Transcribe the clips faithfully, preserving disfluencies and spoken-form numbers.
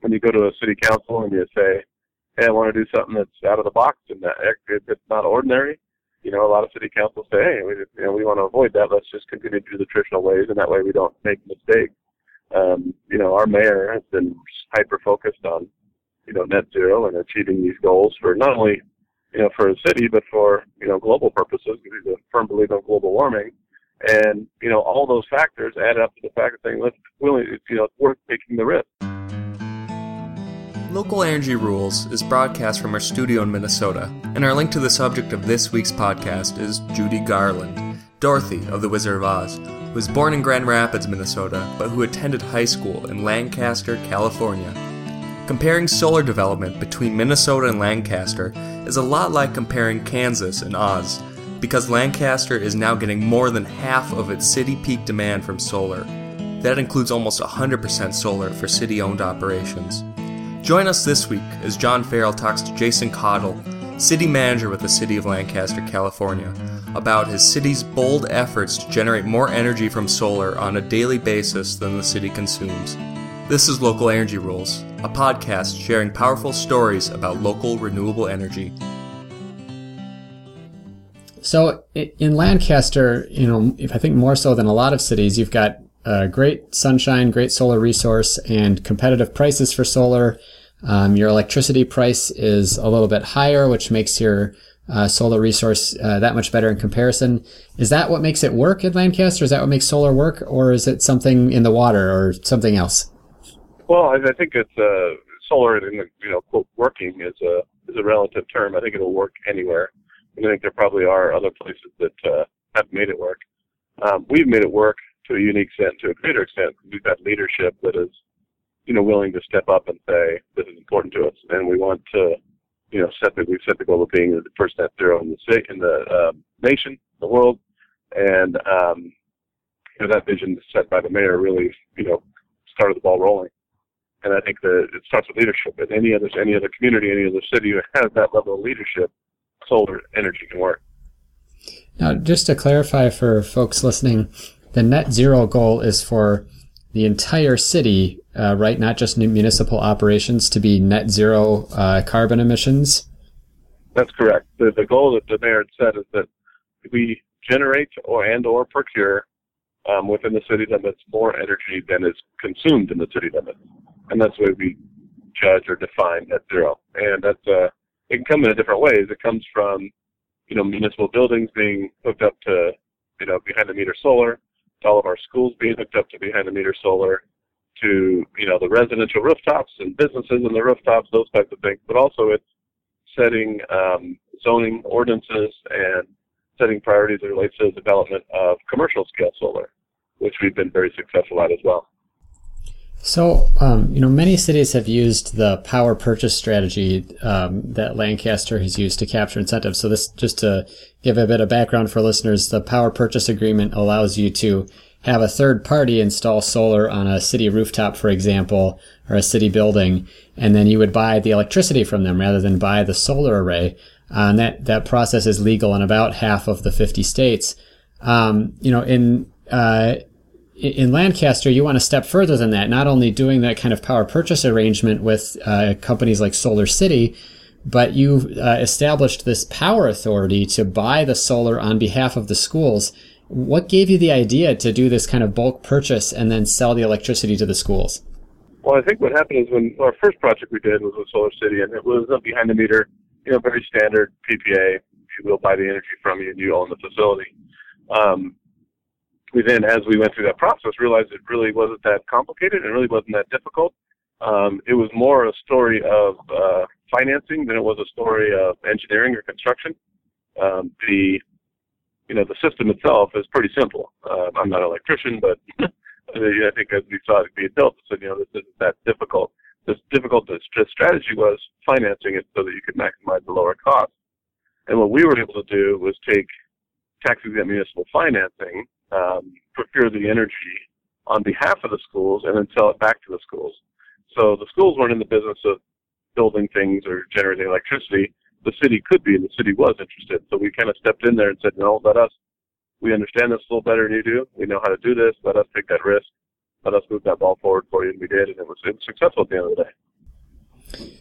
when you go to a city council and you say, hey, I want to do something that's out of the box and that it's not ordinary, you know, a lot of city councils say, hey, we, you know, we want to avoid that. Let's just continue to do the traditional ways, and that way we don't make mistakes. Um, you know, our mayor has been hyper-focused on, you know, net zero and achieving these goals for not only, you know, for the city, but for, you know, global purposes, because he's a firm believer in global warming. And, you know, all those factors add up to the fact of saying, let's willing, you know, it's worth taking the risk. Local Energy Rules is broadcast from our studio in Minnesota, and our link to the subject of this week's podcast is Judy Garland, Dorothy of The Wizard of Oz, who was born in Grand Rapids, Minnesota, but who attended high school in Lancaster, California. Comparing solar development between Minnesota and Lancaster is a lot like comparing Kansas and Oz, because Lancaster is now getting more than half of its city peak demand from solar. That includes almost one hundred percent solar for city-owned operations. Join us this week as John Farrell talks to Jason Cottle, city manager with the city of Lancaster, California, about his city's bold efforts to generate more energy from solar on a daily basis than the city consumes. This is Local Energy Rules, a podcast sharing powerful stories about local renewable energy. So in Lancaster, you know, I think more so than a lot of cities, you've got uh, great sunshine, great solar resource, and competitive prices for solar. Um, your electricity price is a little bit higher, which makes your uh, solar resource uh, that much better in comparison. Is that what makes it work in Lancaster? Is that what makes solar work, or is it something in the water or something else? Well, I, I think it's uh, solar, in the, you know, quote, working is a is a relative term. I think it'll work anywhere. And I think there probably are other places that uh, have made it work. Um, we've made it work to a unique extent, to a greater extent. We've got leadership that is, you know, willing to step up and say, this is important to us, and we want to, you know, set the, we've set the goal of being the first net zero in the state, in the uh, nation, the world, and, um, you know, that vision set by the mayor really, you know, started the ball rolling. And I think that it starts with leadership. And any other, any other community, any other city that has that level of leadership, solar energy can work. Now, just to clarify for folks listening, the net zero goal is for the entire city, uh, right? Not just municipal operations, to be net zero uh, carbon emissions? That's correct. The, the goal that the mayor had set is that we generate or and or procure um, within the city limits more energy than is consumed in the city limits. And that's the way we judge or define net zero. And that's uh, it can come in different ways. It comes from, you know, municipal buildings being hooked up to, you know, behind-the-meter solar, to all of our schools being hooked up to behind-the-meter solar, to, you know, the residential rooftops and businesses and the rooftops, those types of things. But also it's setting um, zoning ordinances and setting priorities that relate to the development of commercial-scale solar, which we've been very successful at as well. So, um, you know, many cities have used the power purchase strategy um, that Lancaster has used to capture incentives. So this, just to give a bit of background for listeners, the power purchase agreement allows you to have a third party install solar on a city rooftop, for example, or a city building, and then you would buy the electricity from them rather than buy the solar array. Uh, and that, that process is legal in about half of the fifty states. Um, you know, in uh In Lancaster, you want to step further than that, not only doing that kind of power purchase arrangement with uh, companies like Solar City, but you've uh, established this power authority to buy the solar on behalf of the schools. What gave you the idea to do this kind of bulk purchase and then sell the electricity to the schools? Well, I think what happened is when our first project we did was with Solar City, and it was a behind the meter, you know, very standard P P A. We'll buy the energy from you and you own the facility. Um, We then, as we went through that process, realized it really wasn't that complicated and really wasn't that difficult. Um, it was more a story of uh, financing than it was a story of engineering or construction. Um, the, you know, the system itself is pretty simple. Uh, I'm not an electrician, but I think as we saw it being built, it said, you know, this isn't that difficult. This difficult the strategy was financing it so that you could maximize the lower cost. And what we were able to do was take tax-exempt municipal financing, Um, procure the energy on behalf of the schools and then sell it back to the schools. So the schools weren't in the business of building things or generating electricity. The city could be, and the city was interested. So we kind of stepped in there and said, no, let us, we understand this a little better than you do. We know how to do this. Let us take that risk. Let us move that ball forward for you. And we did, and it was, it was successful at the end of the day.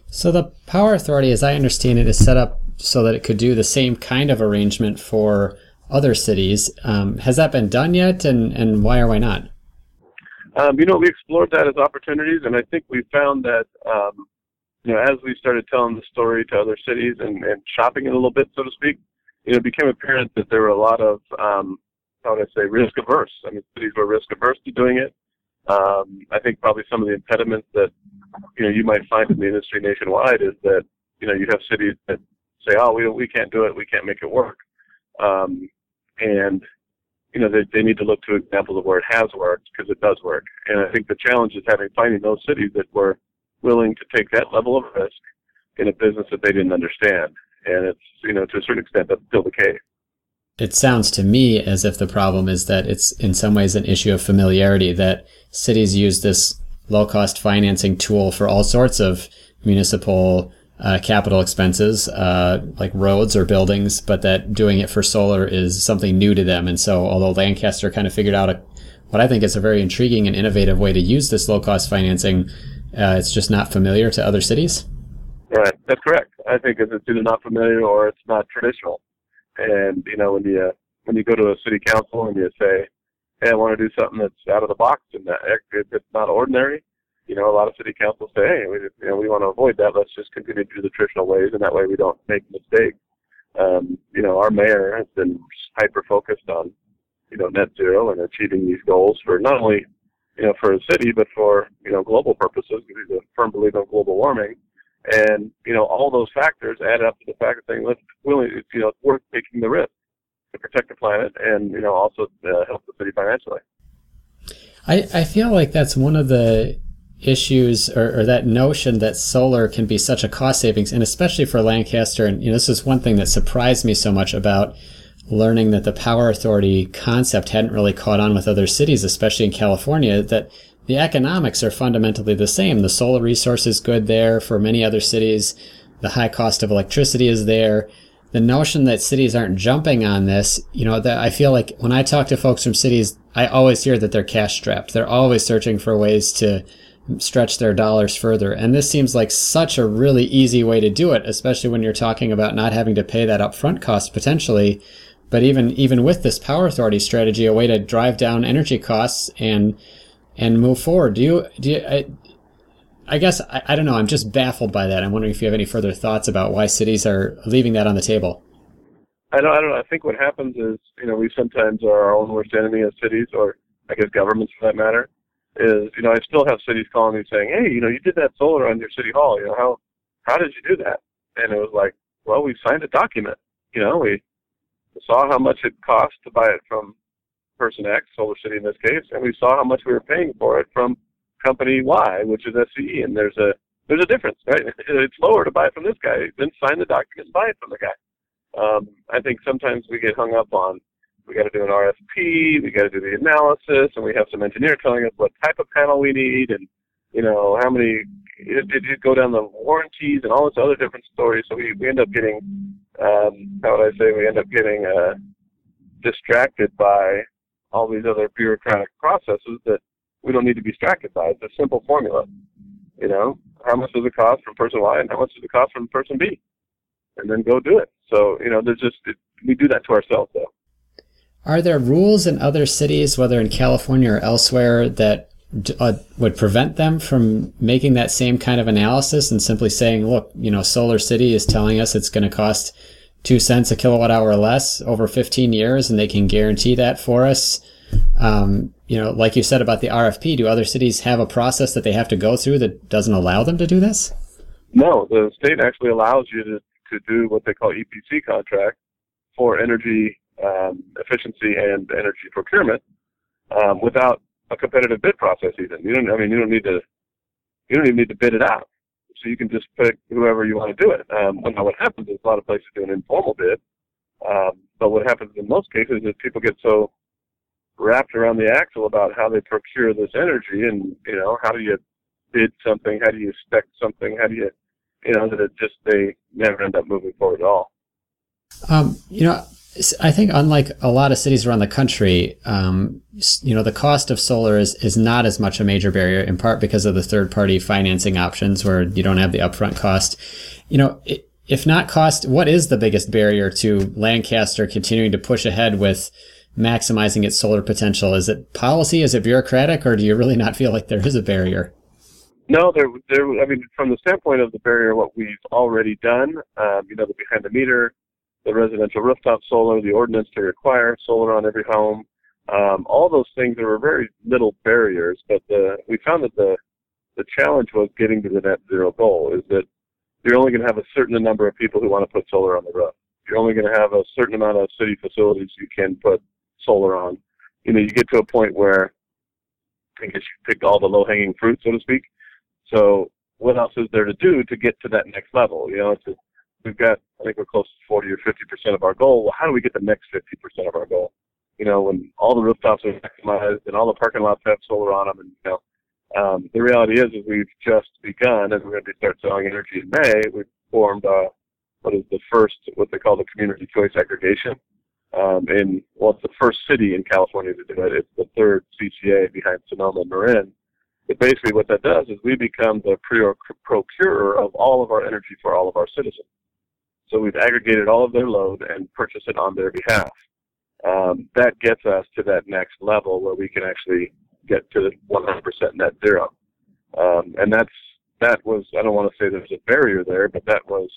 So the Power Authority, as I understand it, is set up so that it could do the same kind of arrangement for other cities. Um, has that been done yet, and, and why or why not? Um, you know, we explored that as opportunities, and I think we found that, um, you know, as we started telling the story to other cities and, and shopping it a little bit, so to speak, you know, it became apparent that there were a lot of, um, how would I say, risk averse. I mean, cities were risk averse to doing it. Um, I think probably some of the impediments that, you know, you might find in the industry nationwide is that, you know, you have cities that say, oh, we we can't do it, we can't make it work. Um, and, you know, they, they need to look to examples of where it has worked, because it does work. And I think the challenge is having finding those cities that were willing to take that level of risk in a business that they didn't understand. And it's, you know, to a certain extent, that's still the case. It sounds to me as if the problem is that it's in some ways an issue of familiarity, that cities use this low-cost financing tool for all sorts of municipal uh, capital expenses, uh, like roads or buildings, but that doing it for solar is something new to them. And so although Lancaster kind of figured out a, what I think is a very intriguing and innovative way to use this low-cost financing, uh, it's just not familiar to other cities? Right, that's correct. I think it's either not familiar or it's not traditional. And, you know, when you, uh, when you go to a city council and you say, hey, I want to do something that's out of the box and that it's not ordinary, you know, a lot of city councils say, hey, we, you know, we want to avoid that. Let's just continue to do the traditional ways, and that way we don't make mistakes. Um, you know, our mayor has been hyper-focused on, you know, net zero and achieving these goals for not only, you know, for a city, but for, you know, global purposes, because he's a firm believer in global warming. And, you know, all those factors add up to the fact of saying, let's willing, you know, it's worth taking the risk to protect the planet and, you know, also uh, help the city financially. I, I feel like that's one of the issues, or, or that notion that solar can be such a cost savings, and especially for Lancaster. And, you know, this is one thing that surprised me so much about learning that the Power Authority concept hadn't really caught on with other cities, especially in California, that the economics are fundamentally the same. The solar resource is good there for many other cities. The high cost of electricity is there. The notion that cities aren't jumping on this, you know, that I feel like when I talk to folks from cities, I always hear that they're cash strapped. They're always searching for ways to stretch their dollars further. And this seems like such a really easy way to do it, especially when you're talking about not having to pay that upfront cost potentially. But even even with this Power Authority strategy, a way to drive down energy costs and and move forward. Do you, do you, I, I guess, I, I don't know, I'm just baffled by that. I'm wondering if you have any further thoughts about why cities are leaving that on the table. I don't, I don't know. I think what happens is, you know, we sometimes are our own worst enemy as cities, or I guess governments for that matter, is, you know, I still have cities calling me saying, hey, you know, you did that solar on your city hall, you know, how, how did you do that? And it was like, well, we signed a document, you know, we saw how much it cost to buy it from person X, Solar City in this case, and we saw how much we were paying for it from company Y, which is S C E, and there's a there's a difference, right? It's lower to buy it from this guy than sign the document and buy it from the guy. Um, I think sometimes we get hung up on, we got to do an R F P, we got to do the analysis, and we have some engineer telling us what type of panel we need, and, you know, how many, it, it, it go down the warranties and all this other different stories, so we, we end up getting, um, how would I say, we end up getting uh, distracted by all these other bureaucratic processes that we don't need to be distracted by. It's a simple formula. You know, how much does it cost from person Y and how much does it cost from person B? And then go do it. So, you know, there's just, it, we do that to ourselves, though. Are there rules in other cities, whether in California or elsewhere, that uh, would prevent them from making that same kind of analysis and simply saying, look, you know, Solar City is telling us it's going to cost two cents a kilowatt hour less over fifteen years, and they can guarantee that for us? Um, you know, like you said about the R F P, do other cities have a process that they have to go through that doesn't allow them to do this? No, the state actually allows you to, to do what they call E P C contract for energy um, efficiency and energy procurement um, without a competitive bid process even. You don't, I mean, you don't need to, you don't even need to bid it out. So you can just pick whoever you want to do it. Um, now what happens is a lot of places do an informal bid, um, but what happens in most cases is people get so wrapped around the axle about how they procure this energy, and, you know, how do you bid something, how do you spec something, how do you, you know, that it just, they never end up moving forward at all. Um, you know, I think unlike a lot of cities around the country, um, you know, the cost of solar is, is not as much a major barrier, in part because of the third-party financing options where you don't have the upfront cost. You know, if not cost, what is the biggest barrier to Lancaster continuing to push ahead with maximizing its solar potential? Is it policy? Is it bureaucratic? Or do you really not feel like there is a barrier? No, there, there. I mean, from the standpoint of the barrier, what we've already done, um, you know, the behind the meter, the residential rooftop solar, the ordinance to require solar on every home, um, all those things, there were very little barriers. But the, we found that the the challenge was getting to the net zero goal. Is that you're only going to have a certain number of people who want to put solar on the roof. You're only going to have a certain amount of city facilities you can put solar on. You know, you get to a point where I guess you picked all the low-hanging fruit, so to speak. So what else is there to do to get to that next level? You know, it's a, we've got, I think we're close to forty or fifty percent of our goal. Well, how do we get the next fifty percent of our goal? You know, when all the rooftops are maximized and all the parking lots have solar on them, and you know, um, the reality is, is we've just begun, and we're going to start selling energy in May. We've formed uh, what is the first, what they call the community choice aggregation. Um, in well, it's the first city in California to do it. It's the third C C A behind Sonoma and Marin. But basically what that does is we become the procurer of all of our energy for all of our citizens. So we've aggregated all of their load and purchase it on their behalf. Um, that gets us to that next level where we can actually get to one hundred percent net zero. Um, and that's, that was, I don't want to say there's a barrier there, but that was,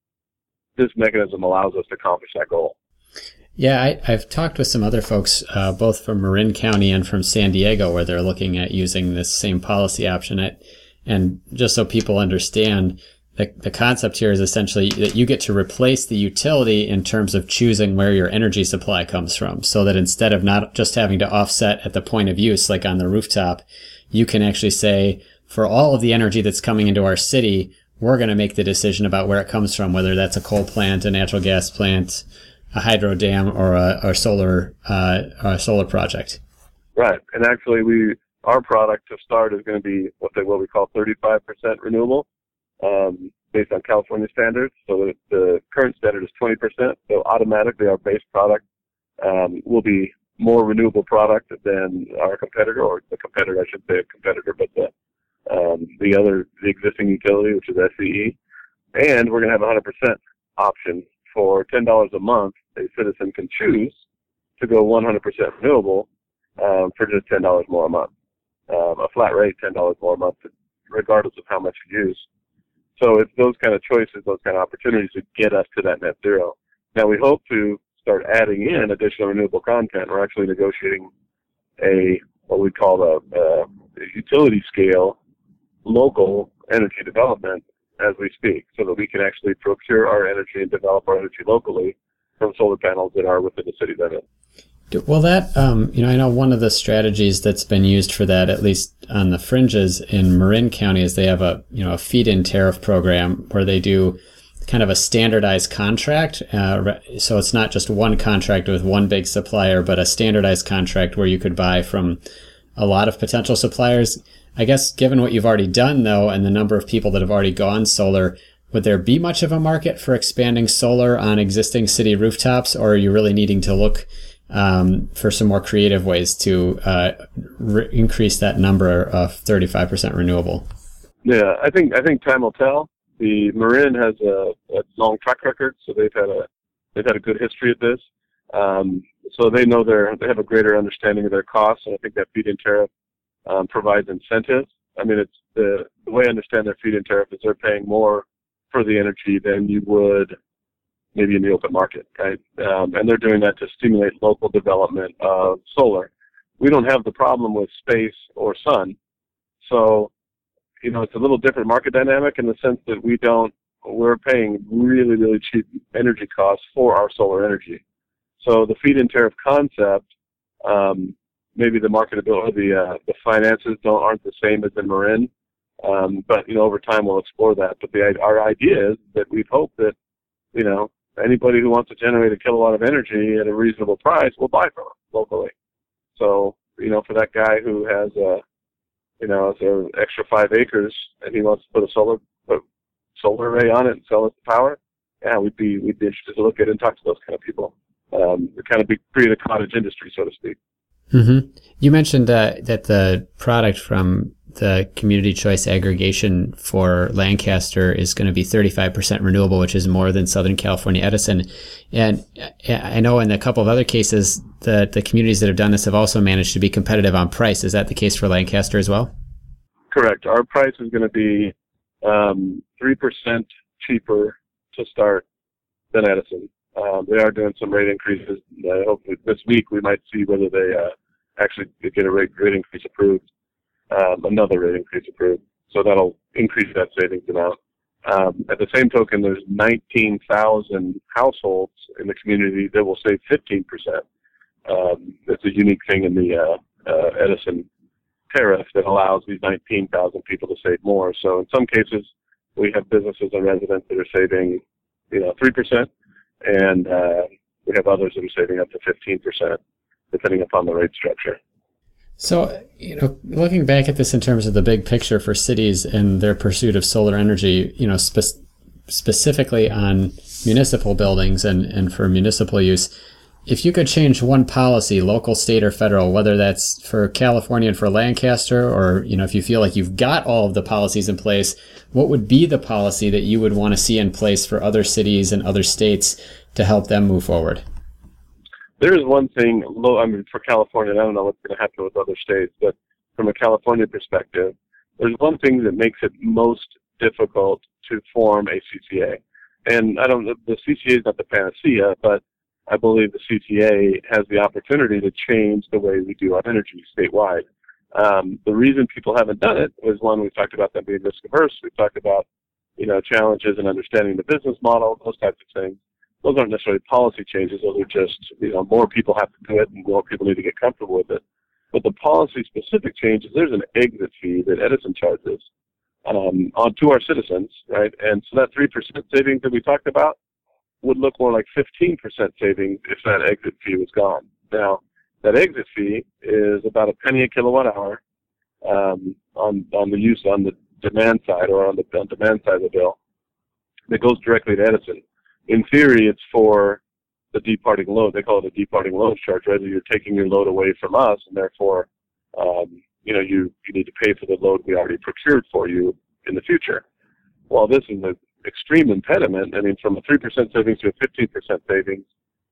this mechanism allows us to accomplish that goal. Yeah, I, I've talked with some other folks, uh, both from Marin County and from San Diego, where they're looking at using this same policy option. At, and just so people understand, the, the concept here is essentially that you get to replace the utility in terms of choosing where your energy supply comes from, so that instead of not just having to offset at the point of use, like on the rooftop, you can actually say, for all of the energy that's coming into our city, we're going to make the decision about where it comes from, whether that's a coal plant, a natural gas plant, a hydro dam, or a, or solar uh, or a solar project. Right, and actually, we our product to start is going to be what they what we call thirty-five percent renewable, um, based on California standards. So the, the current standard is twenty percent. So automatically, our base product um, will be more renewable product than our competitor, or the competitor, I should say, a competitor, but the um, the other the existing utility, which is S C E, and we're going to have a one hundred percent option. For ten dollars a month, a citizen can choose to go one hundred percent renewable um, for just ten dollars more a month. Um, a flat rate, ten dollars more a month, regardless of how much you use. So it's those kind of choices, those kind of opportunities that get us to that net zero. Now, we hope to start adding in additional renewable content. We're actually negotiating a what we call a, a utility scale local energy development as we speak, so that we can actually procure our energy and develop our energy locally from solar panels that are within the city limit. Well, that, um, you know, I know one of the strategies that's been used for that, at least on the fringes in Marin County, is they have a, you know, a feed-in tariff program where they do kind of a standardized contract. Uh, so it's not just one contract with one big supplier, but a standardized contract where you could buy from a lot of potential suppliers. I guess given what you've already done, though, and the number of people that have already gone solar, would there be much of a market for expanding solar on existing city rooftops, or are you really needing to look um, for some more creative ways to uh, re- increase that number of thirty-five percent renewable? Yeah, I think I think time will tell. The Marin has a, a long track record, so they've had a they've had a good history at this. Um, so they know their they have a greater understanding of their costs, and I think that feed-in tariff Um, provides incentives. I mean, it's the, the way I understand their feed-in tariff is they're paying more for the energy than you would maybe in the open market, right? Um, and they're doing that to stimulate local development of solar. We don't have the problem with space or sun, so you know it's a little different market dynamic in the sense that we don't. We're paying really, really cheap energy costs for our solar energy. So the feed-in tariff concept. Um, Maybe the marketability, the uh, the finances don't aren't the same as in Marin, um, but you know over time we'll explore that. But the our idea is that we hope that you know anybody who wants to generate a kilowatt of energy at a reasonable price will buy from us locally. So you know for that guy who has a you know an extra five acres and he wants to put a solar put solar array on it and sell it to power, yeah, we'd be we'd be interested to look at it and talk to those kind of people. um, kind of be, create a cottage industry, so to speak. Mm-hmm. You mentioned uh, that the product from the community choice aggregation for Lancaster is going to be thirty-five percent renewable, which is more than Southern California Edison. And I know in a couple of other cases, the, the communities that have done this have also managed to be competitive on price. Is that the case for Lancaster as well? Correct. Our price is going to be um, three percent cheaper to start than Edison. Um, they are doing some rate increases. Uh, hopefully this week we might see whether they uh, actually get a rate, rate increase approved, um, another rate increase approved. So that'll increase that savings amount. Um, at the same token, there's nineteen thousand households in the community that will save fifteen percent. Um, it's a unique thing in the uh, uh, Edison tariff that allows these nineteen thousand people to save more. So in some cases, we have businesses and residents that are saving, you know, three percent, and uh, we have others that are saving up to fifteen percent, depending upon the rate structure. So, you know, looking back at this in terms of the big picture for cities and their pursuit of solar energy, you know, spe- specifically on municipal buildings and, and for municipal use, if you could change one policy, local, state, or federal, whether that's for California and for Lancaster, or, you know, if you feel like you've got all of the policies in place, what would be the policy that you would want to see in place for other cities and other states to help them move forward? There is one thing, I mean, for California, and I don't know what's going to happen with other states, but from a California perspective, there's one thing that makes it most difficult to form a C C A. And I don't, the C C A is not the panacea, but I believe the C C A has the opportunity to change the way we do our energy statewide. Um, the reason people haven't done it is, one, we've talked about them being risk averse. We've talked about, you know, challenges in understanding the business model, those types of things. Those aren't necessarily policy changes. Those are just, you know, more people have to do it and more people need to get comfortable with it. But the policy specific changes, there's an exit fee that Edison charges um, on to our citizens, right? And so that three percent savings that we talked about would look more like fifteen percent savings if that exit fee was gone. Now, that exit fee is about a penny a kilowatt hour um, on on the use on the demand side or on the on demand side of the bill. That goes directly to Edison. In theory, it's for the departing load. They call it a departing load charge, right? You're taking your load away from us, and therefore, um, you know, you, you need to pay for the load we already procured for you in the future. Well, this is an extreme impediment. I mean, from a three percent savings to a fifteen percent savings,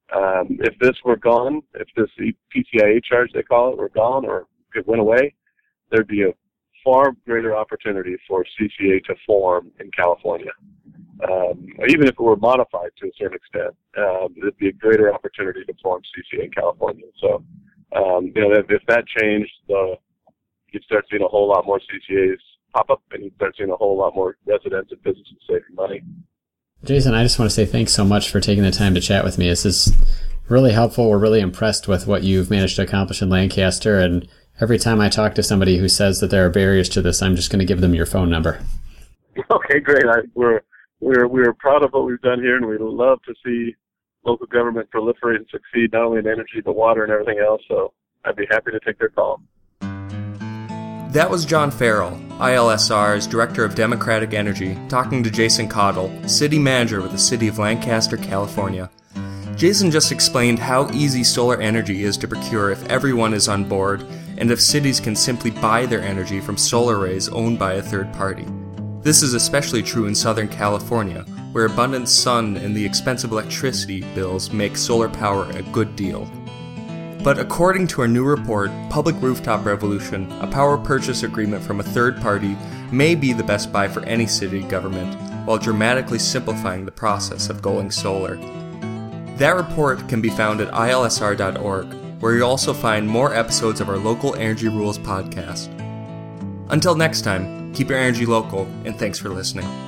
um, if this were gone, if this P C I A charge, they call it, were gone or it went away, there'd be a far greater opportunity for C C A to form in California. Um, even if it were modified to a certain extent, um, it'd be a greater opportunity to form C C A in California. So, um, you know, if, if that changed, the, you'd start seeing a whole lot more C C As pop up, and you'd start seeing a whole lot more residents and businesses saving money. Jason, I just want to say thanks so much for taking the time to chat with me. This is really helpful. We're really impressed with what you've managed to accomplish in Lancaster, and every time I talk to somebody who says that there are barriers to this, I'm just going to give them your phone number. Okay, great. I, we're We're we're proud of what we've done here, and we love to see local government proliferate and succeed, not only in energy, but water and everything else. So I'd be happy to take their call. That was John Farrell, I L S R's Director of Democratic Energy, talking to Jason Cottle, City Manager with the City of Lancaster, California. Jason just explained how easy solar energy is to procure if everyone is on board, and if cities can simply buy their energy from solar arrays owned by a third party. This is especially true in Southern California, where abundant sun and the expensive electricity bills make solar power a good deal. But according to our new report, Public Rooftop Revolution, a power purchase agreement from a third party may be the best buy for any city government, while dramatically simplifying the process of going solar. That report can be found at I L S R dot org, where you'll also find more episodes of our Local Energy Rules podcast. Until next time, keep your energy local, and thanks for listening.